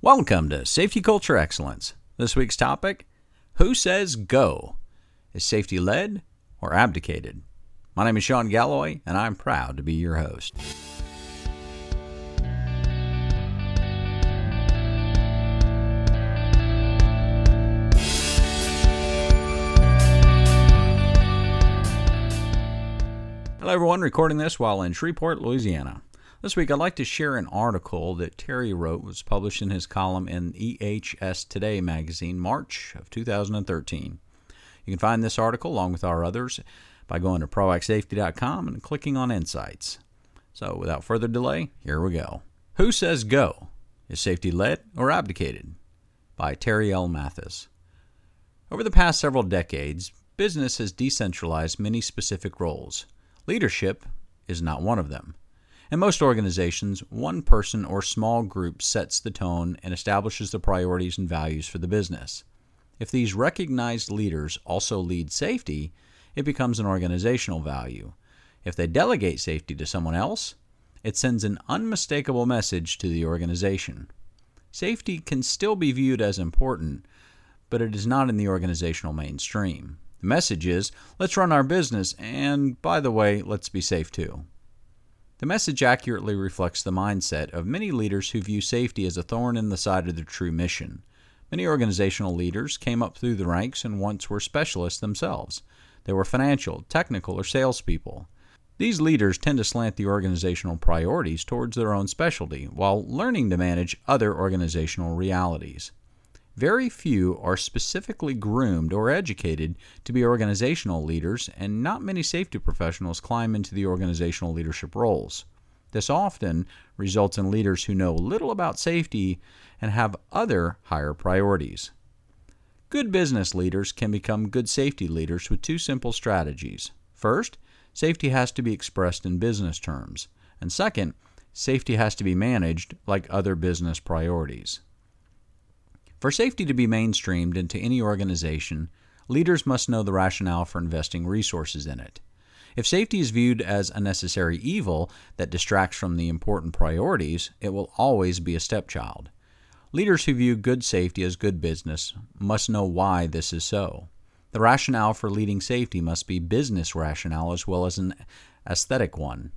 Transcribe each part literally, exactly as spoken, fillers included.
Welcome to Safety Culture Excellence. This week's topic, who says go? Is safety led or abdicated? My name is Sean Galloway, and I'm proud to be your host. Hello everyone, recording this while in Shreveport, Louisiana. This week I'd like to share an article that Terry wrote, was published in his column in E H S Today magazine, March of two thousand thirteen. You can find this article along with our others by going to proact safety dot com and clicking on Insights. So without further delay, here we go. Who says go? Is safety led or abdicated? By Terry L. Mathis. Over the past several decades, business has decentralized many specific roles. Leadership is not one of them. In most organizations, one person or small group sets the tone and establishes the priorities and values for the business. If these recognized leaders also lead safety, it becomes an organizational value. If they delegate safety to someone else, it sends an unmistakable message to the organization. Safety can still be viewed as important, but it is not in the organizational mainstream. The message is, let's run our business, and by the way, let's be safe too. The message accurately reflects the mindset of many leaders who view safety as a thorn in the side of their true mission. Many organizational leaders came up through the ranks and once were specialists themselves. They were financial, technical, or salespeople. These leaders tend to slant the organizational priorities towards their own specialty while learning to manage other organizational realities. Very few are specifically groomed or educated to be organizational leaders, and not many safety professionals climb into the organizational leadership roles. This often results in leaders who know little about safety and have other higher priorities. Good business leaders can become good safety leaders with two simple strategies. First, safety has to be expressed in business terms. And second, safety has to be managed like other business priorities. For safety to be mainstreamed into any organization, leaders must know the rationale for investing resources in it. If safety is viewed as a necessary evil that distracts from the important priorities, it will always be a stepchild. Leaders who view good safety as good business must know why this is so. The rationale for leading safety must be business rationale as well as an aesthetic one.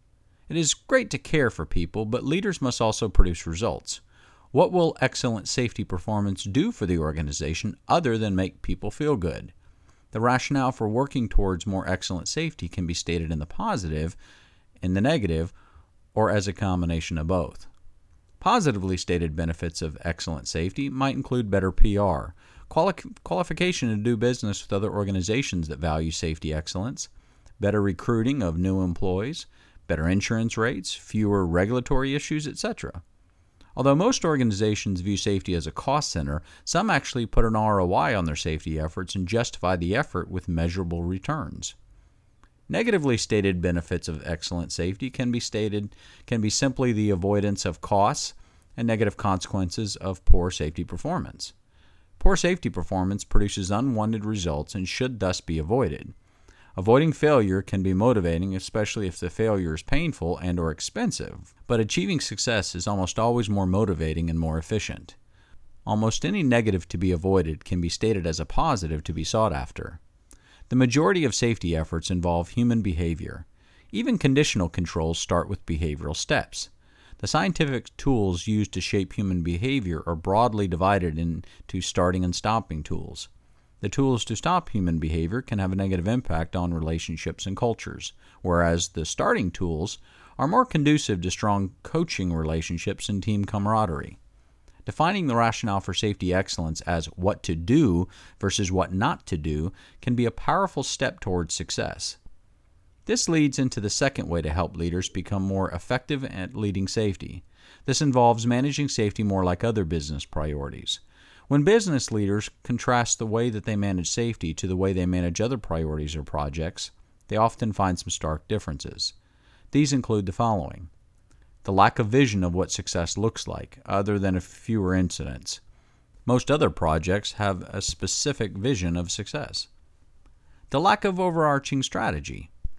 It is great to care for people, but leaders must also produce results. What will excellent safety performance do for the organization other than make people feel good? The rationale for working towards more excellent safety can be stated in the positive, in the negative, or as a combination of both. Positively stated benefits of excellent safety might include better P R, quali- qualification to do business with other organizations that value safety excellence, better recruiting of new employees, better insurance rates, fewer regulatory issues, et cetera. Although most organizations view safety as a cost center, some actually put an R O I on their safety efforts and justify the effort with measurable returns. Negatively stated benefits of excellent safety can be stated can be simply the avoidance of costs and negative consequences of poor safety performance. Poor safety performance produces unwanted results and should thus be avoided. Avoiding failure can be motivating, especially if the failure is painful and or expensive, but achieving success is almost always more motivating and more efficient. Almost any negative to be avoided can be stated as a positive to be sought after. The majority of safety efforts involve human behavior. Even conditional controls start with behavioral steps. The scientific tools used to shape human behavior are broadly divided into starting and stopping tools. The tools to stop human behavior can have a negative impact on relationships and cultures, whereas the starting tools are more conducive to strong coaching relationships and team camaraderie. Defining the rationale for safety excellence as what to do versus what not to do can be a powerful step towards success. This leads into the second way to help leaders become more effective at leading safety. This involves managing safety more like other business priorities. When business leaders contrast the way that they manage safety to the way they manage other priorities or projects, they often find some stark differences. These include the following: the lack of vision of what success looks like, other than fewer incidents. Most other projects have a specific vision of success. The lack of overarching strategy.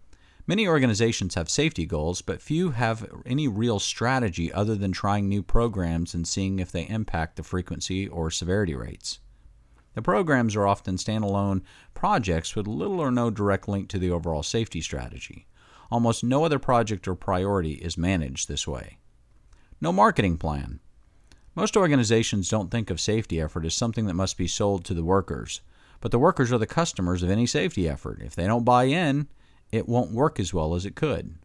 Many organizations have safety goals, but few have any real strategy other than trying new programs and seeing if they impact the frequency or severity rates. The programs are often standalone projects with little or no direct link to the overall safety strategy. Almost no other project or priority is managed this way. No marketing plan. Most organizations don't think of safety effort as something that must be sold to the workers, but the workers are the customers of any safety effort. If they don't buy in, it won't work as well as it could.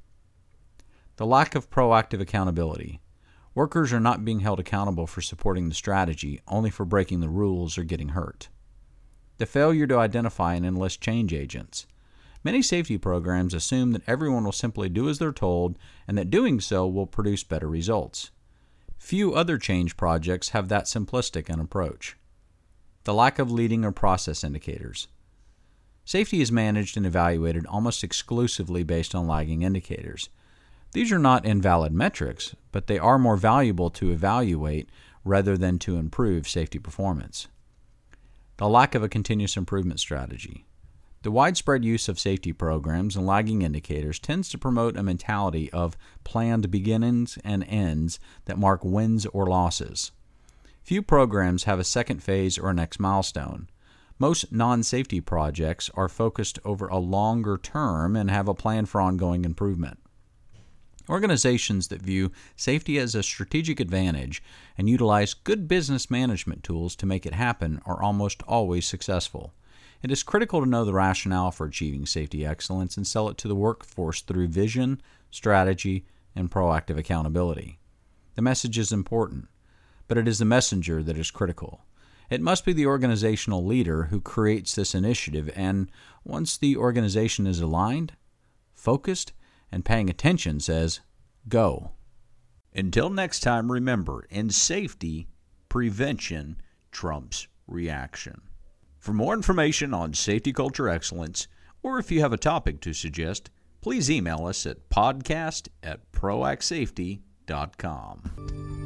The lack of proactive accountability. Workers are not being held accountable for supporting the strategy, only for breaking the rules or getting hurt. The failure to identify and enlist change agents. Many safety programs assume that everyone will simply do as they're told and that doing so will produce better results. Few other change projects have that simplistic an approach. The lack of leading or process indicators. Safety is managed and evaluated almost exclusively based on lagging indicators. These are not invalid metrics, but they are more valuable to evaluate rather than to improve safety performance. The lack of a continuous improvement strategy. The widespread use of safety programs and lagging indicators tends to promote a mentality of planned beginnings and ends that mark wins or losses. Few programs have a second phase or a next milestone. Most non-safety projects are focused over a longer term and have a plan for ongoing improvement. Organizations that view safety as a strategic advantage and utilize good business management tools to make it happen are almost always successful. It is critical to know the rationale for achieving safety excellence and sell it to the workforce through vision, strategy, and proactive accountability. The message is important, but it is the messenger that is critical. It must be the organizational leader who creates this initiative, and once the organization is aligned, focused, and paying attention, says, go. Until next time, remember, in safety, prevention trumps reaction. For more information on safety culture excellence, or if you have a topic to suggest, please email us at podcast at proact safety dot com.